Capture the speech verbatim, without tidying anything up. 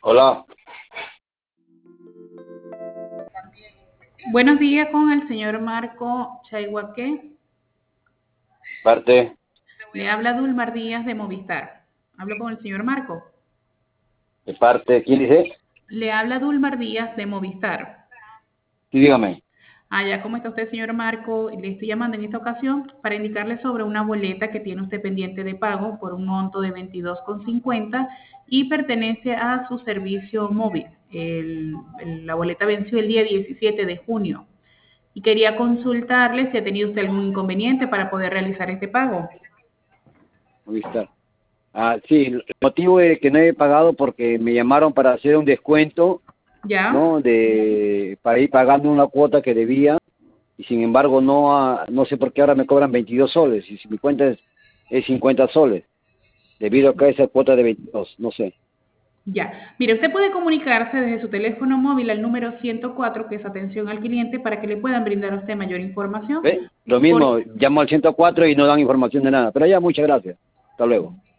Hola, Buenos días con el señor Marco Chaihuaque. parte, Le habla Dulmar Díaz de Movistar. Hablo con el señor Marco. de parte, ¿quién dice? Le habla Dulmar Díaz de Movistar. Sí, dígame. Ah, ya, ¿cómo está usted, señor Marco? Le estoy llamando en esta ocasión para indicarle sobre una boleta que tiene usted pendiente de pago por un monto de veintidós con cincuenta y pertenece a su servicio móvil. El- el- la boleta venció el día diecisiete de junio y quería consultarle si ha tenido usted algún inconveniente para poder realizar este pago. Movistar. Ah, sí, el motivo es que no he pagado porque me llamaron para hacer un descuento, ¿Ya? ¿no? De, para ir pagando una cuota que debía y sin embargo no, ha- no sé por qué ahora me cobran veintidós soles y si mi cuenta es, es cincuenta soles, debido a que esa cuota de veintidós, no sé. Ya. Mire, usted puede comunicarse desde su teléfono móvil al número ciento cuatro, que es atención al cliente, para que le puedan brindar a usted mayor información. ¿Ve? Lo mismo, Por, llamo al ciento cuatro y no dan información de nada, pero ya muchas gracias. Hasta luego.